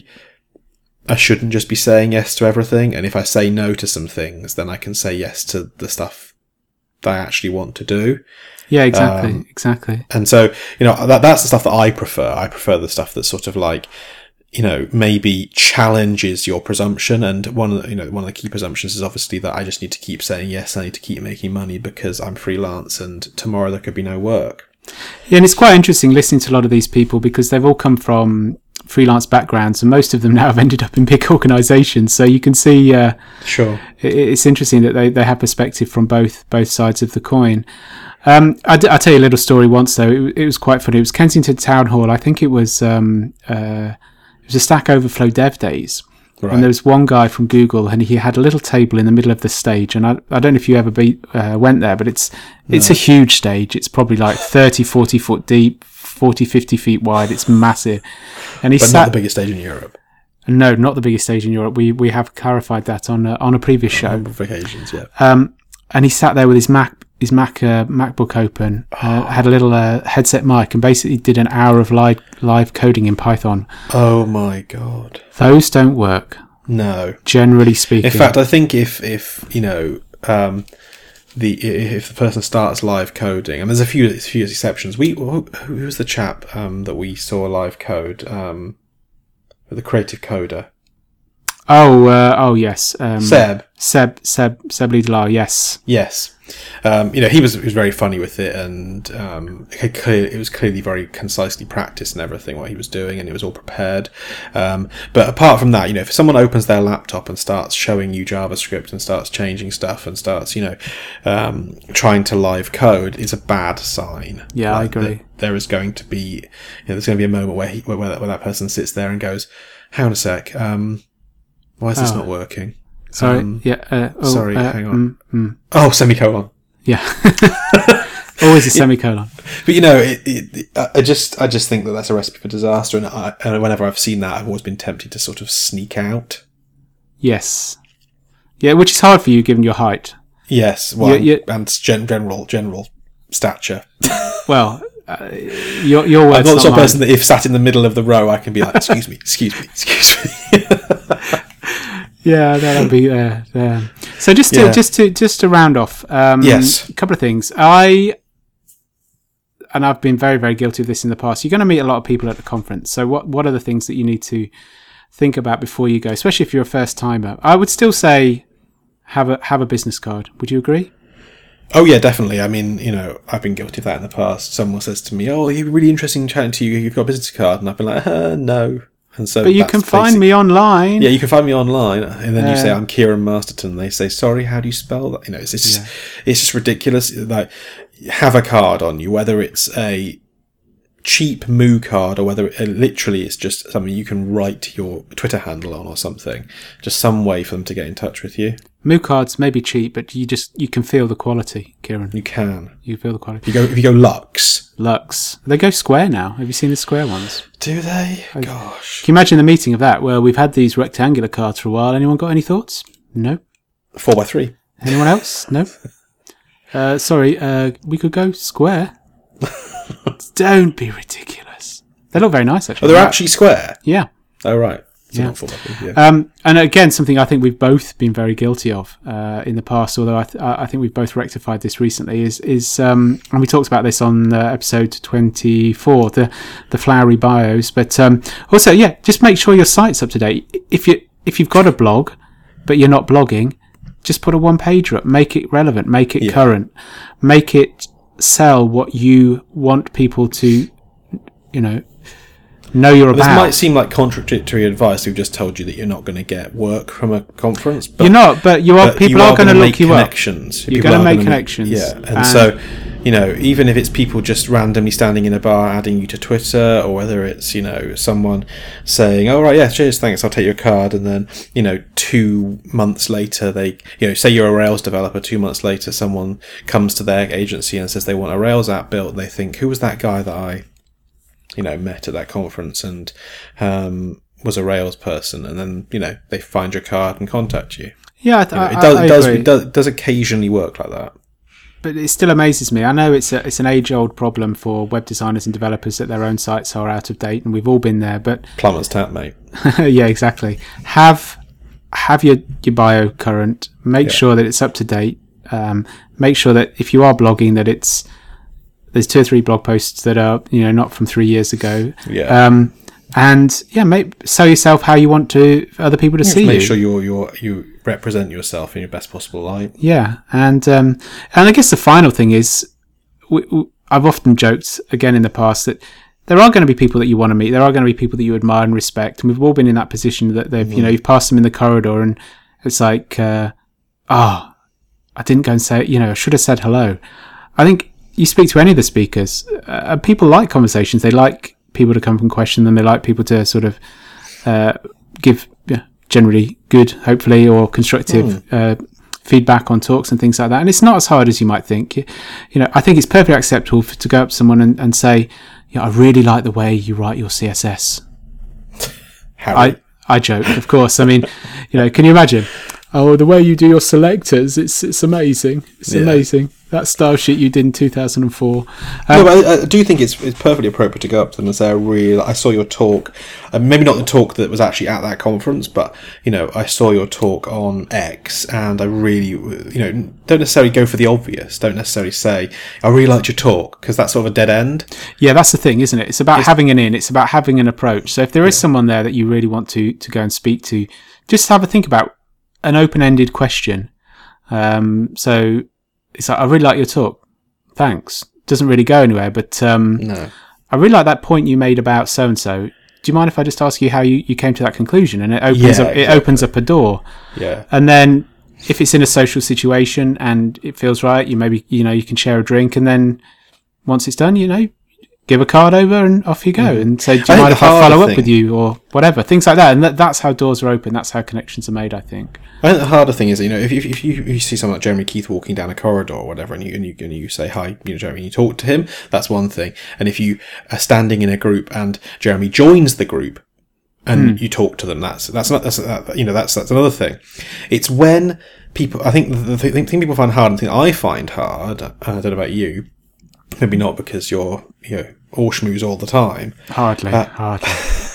I shouldn't just be saying yes to everything. And if I say no to some things, then I can say yes to the stuff that I actually want to do. Yeah, exactly, um, exactly. And so, you know, that that's the stuff that I prefer. I prefer the stuff that's sort of like, you know, maybe challenges your presumption. And one of the, you know, one of the key presumptions is obviously that I just need to keep saying yes. I need to keep making money because I'm freelance and tomorrow there could be no work. Yeah, and it's quite interesting listening to a lot of these people because they've all come from freelance backgrounds and most of them now have ended up in big organisations. So you can see, uh, sure, it, it's interesting that they, they have perspective from both both sides of the coin. Um, I, I'll tell you a little story once though. It, it was quite funny. It was Kensington Town Hall. I think it was um, uh, it was a Stack Overflow Dev Days. Right. And there was one guy from Google, and he had a little table in the middle of the stage. And I, I don't know if you ever be, uh, went there, but it's it's no. a huge stage. It's probably like thirty, forty foot deep, forty, fifty feet wide. It's massive. And he but sat, not the biggest stage in Europe. No, not the biggest stage in Europe. We we have clarified that on a, on a previous show. On occasions, yeah. Um, and he sat there with his Mac, his Mac uh, MacBook open, uh, had a little uh, headset mic, and basically did an hour of live live coding in Python. Oh my god! Those don't work. No, generally speaking. In fact, I think if if you know um, the if the person starts live coding, and there's a few a few exceptions. We who, who was the chap um, that we saw live code? Um, the creative coder. Oh, uh, oh yes, um, Seb. Seb, Seb, Seb Liedelaar, yes. Yes. Um, you know, he was he was very funny with it, and um, it, clear, it was clearly very concisely practiced and everything what he was doing, and it was all prepared. Um, but apart from that, you know, if someone opens their laptop and starts showing you JavaScript and starts changing stuff and starts, you know, um, trying to live code, it's a bad sign. Yeah, like, I agree. There is going to be, you know, there's going to be a moment where he, where, where, that, where that person sits there and goes, "Hang on a sec, um, why is this oh. not working?" Sorry, um, yeah. Uh, oh, sorry, uh, hang on. Mm, mm. Oh, semicolon. Yeah, always a semicolon. But you know, it, it, I just, I just think that that's a recipe for disaster. And, I, and whenever I've seen that, I've always been tempted to sort of sneak out. Yes, yeah, which is hard for you given your height. Yes, well, you're, you're, and gen- general, general stature. Well, uh, your your words. I'm not the sort of person mine. that if sat in the middle of the row, I can be like, "Excuse me, excuse me, excuse me." Yeah, that'll be uh, there. So just to yeah. just to just to round off, um, yes, a couple of things. I and I've been very very guilty of this in the past. You're going to meet a lot of people at the conference. So what what are the things that you need to think about before you go, especially if you're a first timer? I would still say have a have a business card. Would you agree? Oh yeah, definitely. I mean, you know, I've been guilty of that in the past. Someone says to me, "Oh, you're really interesting chatting to you. You've got a business card," and I've been like, uh, "No." And so but you can find basic. me online. Yeah, you can find me online, and then uh, you say I'm Kieran Masterton. And they say, "Sorry, how do you spell that?" You know, it's, it's just yeah. it's just ridiculous. Like, have a card on you, whether it's a cheap Moo card or whether it, literally it's just something you can write your Twitter handle on or something. Just some way for them to get in touch with you. Moo cards may be cheap, but you just you can feel the quality, Kieran. You can. You feel the quality. If you go, if you go Lux. Lux. They go square now. Have you seen the square ones? Do they? Gosh. Can you imagine the meeting of that, where we've had these rectangular cards for a while? Anyone got any thoughts? No. Four by three. Anyone else? No. Uh, sorry, uh, we could go square. Don't be ridiculous. They look very nice, actually. Oh, they're actually square? Yeah. Oh, right. So yeah. not four by three, yeah. Um, and again, something I think we've both been very guilty of uh, in the past, although I, th- I think we've both rectified this recently, is, is um, and we talked about this on uh, episode twenty-four, the, the flowery bios. But um, also, yeah, just make sure your site's up to date. If, you, if you've got a blog, but you're not blogging, just put a one-pager up. Make it relevant. Make it yeah. current. Make it sell what you want people to, you know, know you're this about. This might seem like contradictory advice. We've just told you that you're not going to get work from a conference. But, you're not, but you are. But people you are, are going to look you connections. up. You're going to make connections. Make, yeah, and, and so, you know, even if it's people just randomly standing in a bar adding you to Twitter, or whether it's, you know, someone saying, "Oh right, yeah, cheers, thanks, I'll take your card," and then, you know, two months later they, you know, say you're a Rails developer. Two months later, someone comes to their agency and says they want a Rails app built. And they think, "Who was that guy that I, you know, met at that conference and um, was a Rails person?" And then, you know, they find your card and contact you. Yeah, I th- you know, it, I, does, I it, does, agree. it does. It does occasionally work like that. But it still amazes me. I know it's a, it's an age-old problem for web designers and developers that their own sites are out of date, and we've all been there. But plumber's tap, mate. Yeah, exactly. Have have your, your bio current. Make yeah. sure that it's up to date. Um, make sure that if you are blogging, that it's there's two or three blog posts that are, you know, not from three years ago. Yeah. Um, and yeah, make sell yourself how you want to other people to yeah, see make you. Make sure you're you you represent yourself in your best possible light. Yeah, and um, and I guess the final thing is, we, we, I've often joked again in the past that there are going to be people that you want to meet. There are going to be people that you admire and respect, and we've all been in that position that they've, mm. you know, you've passed them in the corridor, and it's like, ah, uh, oh, I didn't go and say, you know, I should have said hello. I think you speak to any of the speakers, uh, people like conversations. They like people to come up and question them. They like people to sort of uh, give yeah, generally good, hopefully, or constructive mm. uh, feedback on talks and things like that. And it's not as hard as you might think. You, you know, I think it's perfectly acceptable for, to go up to someone and, and say, you know, I really like the way you write your C S S. Harry. I I joke, of course. I mean, you know, can you imagine? Oh, the way you do your selectors, it's it's amazing. It's yeah. amazing. That style sheet you did in two thousand four. Um, no, but I, I do think it's it's perfectly appropriate to go up to them and say, I really, I saw your talk, uh, maybe not the talk that was actually at that conference, but, you know, I saw your talk on X and I really, you know, don't necessarily go for the obvious. Don't necessarily say, I really liked your talk, because that's sort of a dead end. Yeah, that's the thing, isn't it? It's about it's, having an in, it's about having an approach. So if there is yeah. someone there that you really want to, to go and speak to, just have a think about an open-ended question. Um, so it's like, I really like your talk. Thanks. Doesn't really go anywhere, but um, no. I really like that point you made about so-and-so. Do you mind if I just ask you how you, you came to that conclusion? And it opens yeah, up exactly. it opens up a door. Yeah. And then if it's in a social situation and it feels right, you maybe, you know, you can share a drink, and then once it's done, you know, give a card over and off you go, mm. and say, do you mind if I follow up thing, with you, or whatever, things like that. And that, that's how doors are open. That's how connections are made, I think. I think the harder thing is, you know, if, if, if, you, if you see someone like Jeremy Keith walking down a corridor or whatever, and you, and you, and you say, hi, you know, Jeremy, and you talk to him, that's one thing. And if you are standing in a group and Jeremy joins the group and mm. you talk to them, that's, that's not, that's, that, you know, that's, that's another thing. It's when people, I think the thing, the thing people find hard, and the thing I find hard, I don't know about you, maybe not because you're, you know, all schmooze all the time. Hardly, uh, hardly.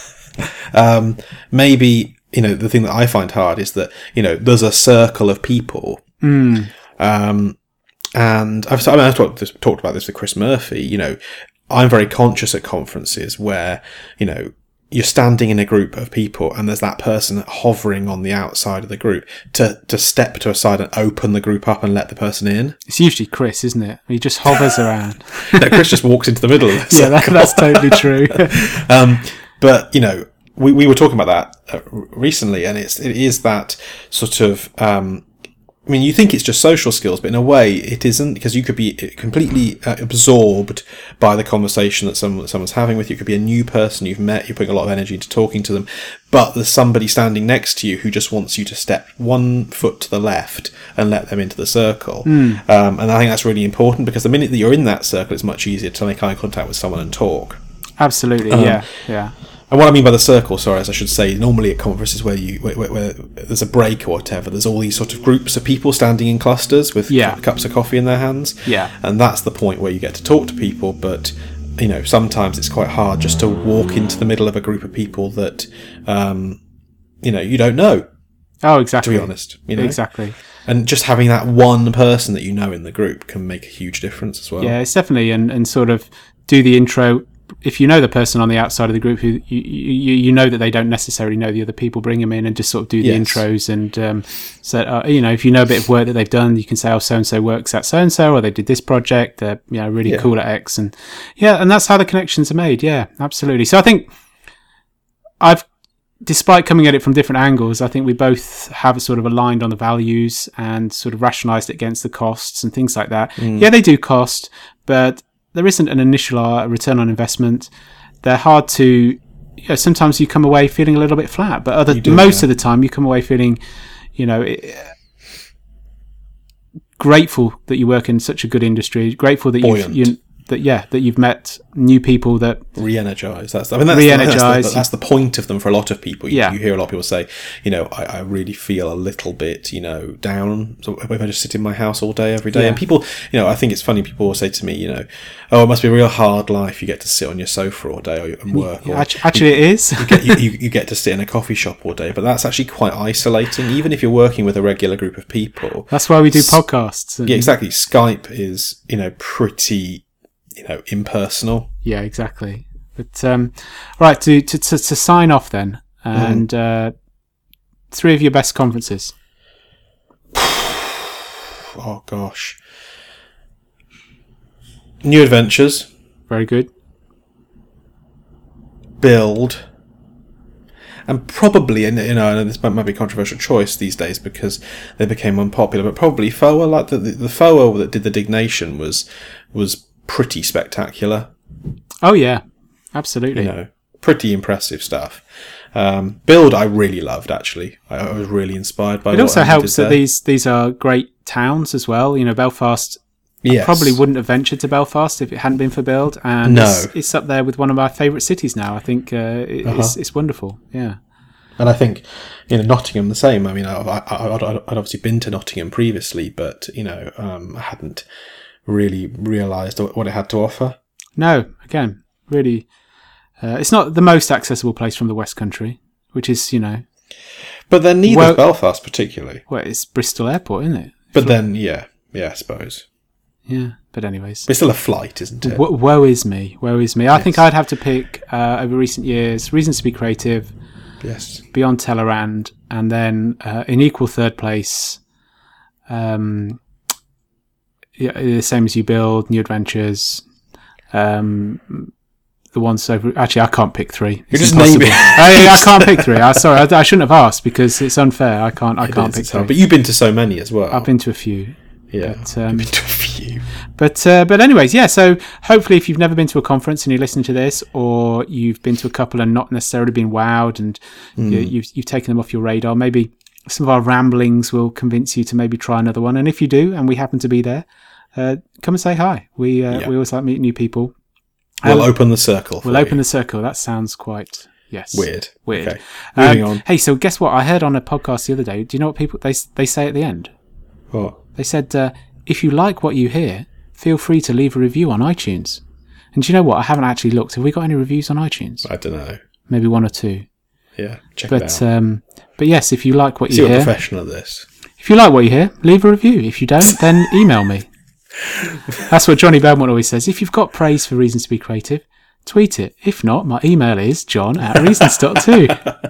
um, maybe, you know, the thing that I find hard is that, you know, there's a circle of people. Mm. Um, and I've, I mean, I've talked, this, talked about this with Chris Murphy. You know, I'm very conscious at conferences where, you know, you're standing in a group of people and there's that person hovering on the outside of the group to, to step to a side and open the group up and let the person in. It's usually Chris, isn't it? He just hovers around. No, Chris just walks into the middle of the Yeah, that, that's totally true. um, but, you know, we, we were talking about that uh, recently, and it's, it is that sort of, um, I mean, you think it's just social skills, but in a way it isn't, because you could be completely uh, absorbed by the conversation that someone, someone's having with you. It could be a new person you've met, you're putting a lot of energy into talking to them, but there's somebody standing next to you who just wants you to step one foot to the left and let them into the circle. Mm. Um, and I think that's really important, because the minute that you're in that circle, it's much easier to make eye contact with someone and talk. Absolutely, Um, yeah, yeah. And what I mean by the circle, sorry, as I should say, normally at conferences where you where, where, where there's a break or whatever, there's all these sort of groups of people standing in clusters with Yeah. cups of coffee in their hands. Yeah. And that's the point where you get to talk to people, but you know, sometimes it's quite hard just to walk into the middle of a group of people that um, you know, you don't know. Oh, exactly. To be honest, you know? Exactly. And just having that one person that you know in the group can make a huge difference as well. Yeah, it's definitely, and, and sort of do the intro. If you know the person on the outside of the group, who you, you you know that they don't necessarily know the other people, bring them in and just sort of do the Yes. intros. And um, so uh, you know, if you know a bit of work that they've done, you can say, "Oh, so and so works at so and so," or they did this project. They're you know really Yeah. cool at X, and yeah, and that's how the connections are made. Yeah, absolutely. So I think I've, despite coming at it from different angles, I think we both have sort of aligned on the values and sort of rationalised it against the costs and things like that. Mm. Yeah, they do cost, but there isn't an initial uh, return on investment. They're hard to, you know, sometimes you come away feeling a little bit flat, but other You do, most yeah. of the time you come away feeling, you know, it, grateful that you work in such a good industry, grateful that you've, Buoyant. you, that yeah, that you've met new people that Re-energize. That's I mean that's, the, Re-energize. that's, the, that's the point of them for a lot of people. You, Yeah. you hear a lot of people say, you know, I, I really feel a little bit, you know, down. So if I just sit in my house all day, every day, Yeah. and people, you know, I think it's funny. People will say to me, you know, oh, it must be a real hard life. You get to sit on your sofa all day or, and work. yeah, or actu- actually it is. you, get, you, you, you get to sit in a coffee shop all day, but that's actually quite isolating. Even if you're working with a regular group of people. That's why we do podcasts. And, Yeah, exactly. Skype is, you know, pretty, you know, impersonal. Yeah, exactly. But um, right, to, to to to sign off then, and Mm. uh, three of your best conferences. Oh gosh. New Adventures, Very good. Build, and probably, and you know, and this might, might be a controversial choice these days because they became unpopular, but probably F O A, like the, the, the F O A that did the Dignation was was pretty spectacular. Oh yeah, absolutely. You know, pretty impressive stuff. Um, Build, I really loved actually. I, I was really inspired by. It what also Andy helps did that there. these these are great towns as well. You know, Belfast. Yes. Probably wouldn't have ventured to Belfast if it hadn't been for Build, and No. it's, it's up there with one of my favourite cities now. I think uh, it, Uh-huh. it's it's wonderful. Yeah. And I think, you know, Nottingham the same. I mean, I, I, I, I'd, I'd obviously been to Nottingham previously, but, you know, um, I hadn't really realised what it had to offer. No, again, really, uh, it's not the most accessible place from the West Country, which is, you know, But then neither Well- is Belfast particularly. well, it's Bristol Airport, isn't it? But then, yeah, yeah, I suppose. Yeah, but anyways. But it's still a flight, isn't it? W- woe is me, woe is me. I Yes. think I'd have to pick, uh, over recent years, Reasons to be Creative, Yes. Beyond Tellerand, and then uh, in equal third place, um, yeah, the same as You Build, New Adventures, um, the ones over. Actually, I can't pick three. You're It's just impossible. naming- I, I can't pick three. I sorry, I, I shouldn't have asked because it's unfair. I can't. I It can't is, pick it's hard. three. But you've been to so many as well. I've been to a few. yeah. but, um, You've been to a few. But uh, but anyways, yeah. So hopefully, if you've never been to a conference and you listen to this, or you've been to a couple and not necessarily been wowed, and you, you've you've taken them off your radar, maybe some of our ramblings will convince you to maybe try another one. And if you do, and we happen to be there, uh, come and say hi. We uh, Yeah. we always like meeting new people. We'll Um, open the circle. For We'll open you. the circle. That sounds quite yes Weird. Weird. Okay. Moving Um, on. Hey, so guess what? I heard on a podcast the other day. Do you know what people they they say at the end? What? They said, uh, if you like what you hear, feel free to leave a review on iTunes. And do you know what? I haven't actually looked. Have we got any reviews on iTunes? I don't know. Maybe one or two. Yeah. Check it But out. um, but yes, if you like what See you what hear, professional at this. if you like what you hear, leave a review. If you don't, then email me. That's what Johnny Belmont always says. If you've got praise for Reasons to be Creative, tweet it. If not, my email is john at reasons dot two.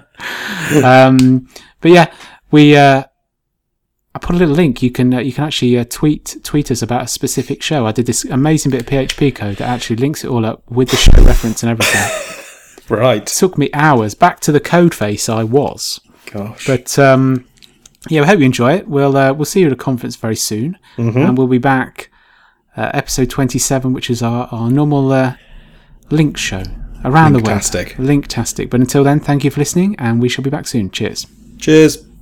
um, but yeah, we. Uh, I put a little link. You can uh, you can actually uh, tweet tweet us about a specific show. I did this amazing bit of P H P code that actually links it all up with the show reference and everything. Right. It took me hours. Back to the code face I was. Gosh. But um, yeah, we hope you enjoy it. We'll uh, we'll see you at a conference very soon, Mm-hmm. and we'll be back uh, episode twenty-seven, which is our our normal uh, link show around Linktastic. the web. Linktastic. But until then, thank you for listening, and we shall be back soon. Cheers. Cheers.